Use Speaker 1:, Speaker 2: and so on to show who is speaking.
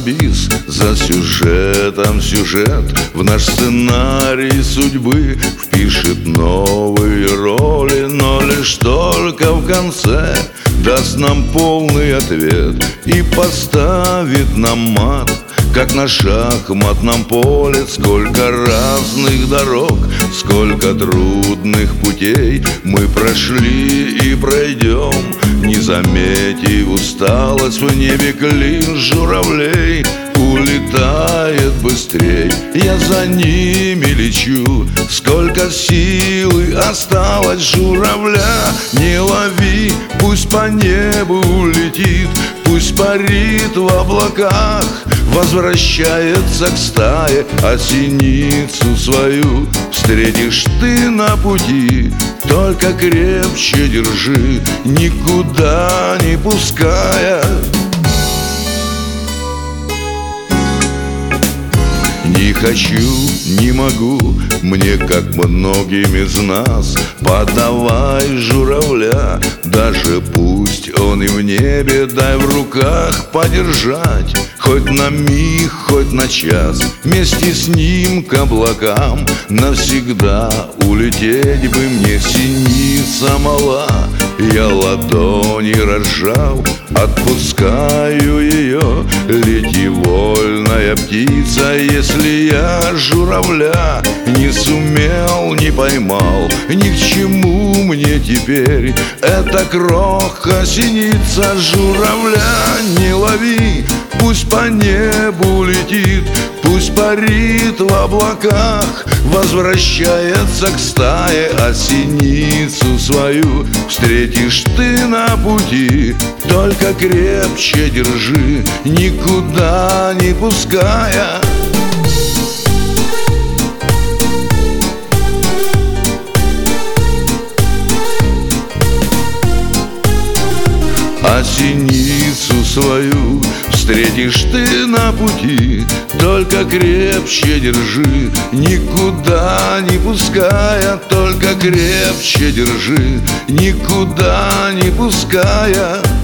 Speaker 1: бис, за сюжетом сюжет. В наш сценарий судьбы впишет новые роли, но лишь только в конце даст нам полный ответ и поставит нам мат, как на шахматном поле. Сколько разных дорог, сколько трудных путей мы прошли и пройдем, не заметив усталость. В небе клин журавлей улетает быстрей, я за ними лечу. Сколько силы осталось, журавля не лови, пусть по небу летит, пусть парит в облаках, возвращается к стае, а синицу свою встретишь ты на пути. Только крепче держи, никуда не пуская. Не хочу, не могу, мне, как многим из нас, подавай журавля, даже пусть он и в небе, дай в руках подержать. Хоть на миг, хоть на час, вместе с ним к облакам навсегда улететь бы мне. Синица мала, я ладони разжал, отпускаю ее. Лети, вольная птица, если я журавля не сумел, не поймал, ни к чему мне теперь эта кроха. Синица журавля не лови, пусть по небу летит, пусть парит в облаках, возвращается к стае, а синицу свою встретишь ты на пути. Только крепче держи, никуда не пуская. А синицу свою встретишь ты на пути. Только крепче держи, никуда не пуская. Только крепче держи, никуда не пуская.